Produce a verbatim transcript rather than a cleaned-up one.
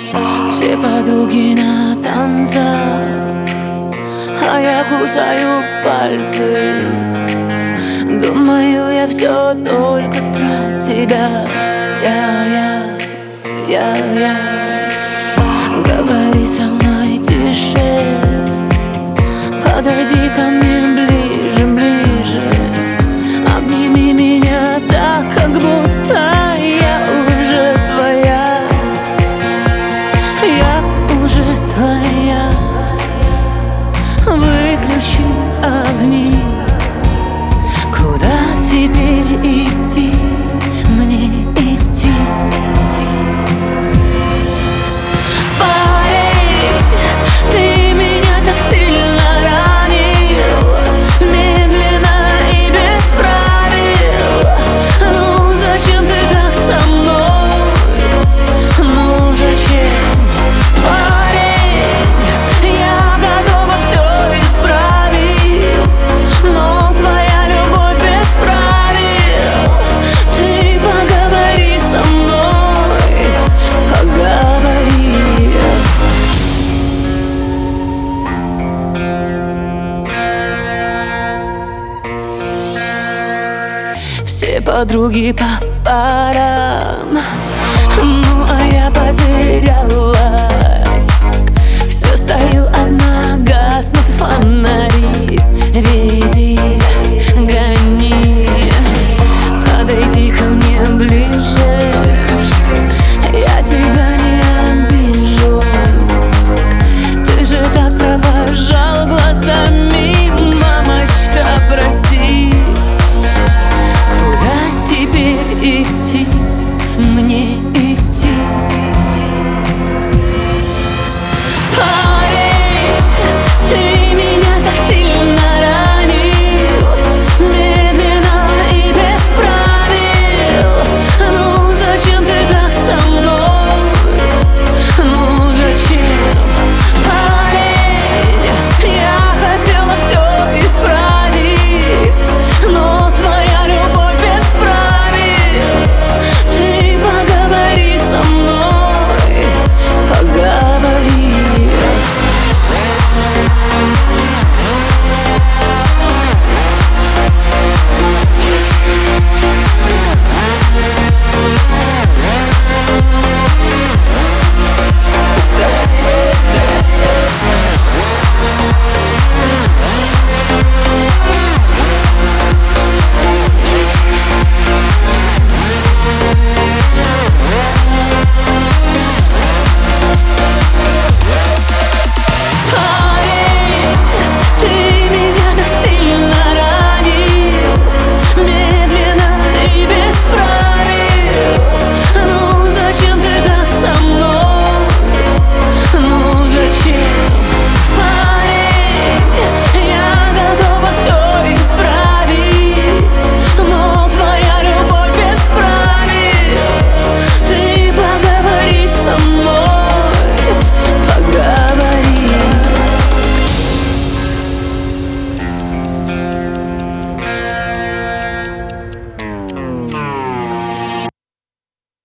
Все подруги на танцах, а я кусаю пальцы. Думаю я все только про тебя. Я, я, я, я. Говори со мной тише, подойди ко мне ближе, ближе. Обними меня так, как будто я уже твоя. Я уже твоя. Выключи огни. Куда теперь идти? Мне идти. Парень, ты меня так сильно ранил, медленно и без правил. Ну зачем ты так со мной? Ну зачем? Парень, я готова все исправить, но твоя любовь без правил. Ты поговори со мной, поговори. Все подруги по парам, ну а я потеряна.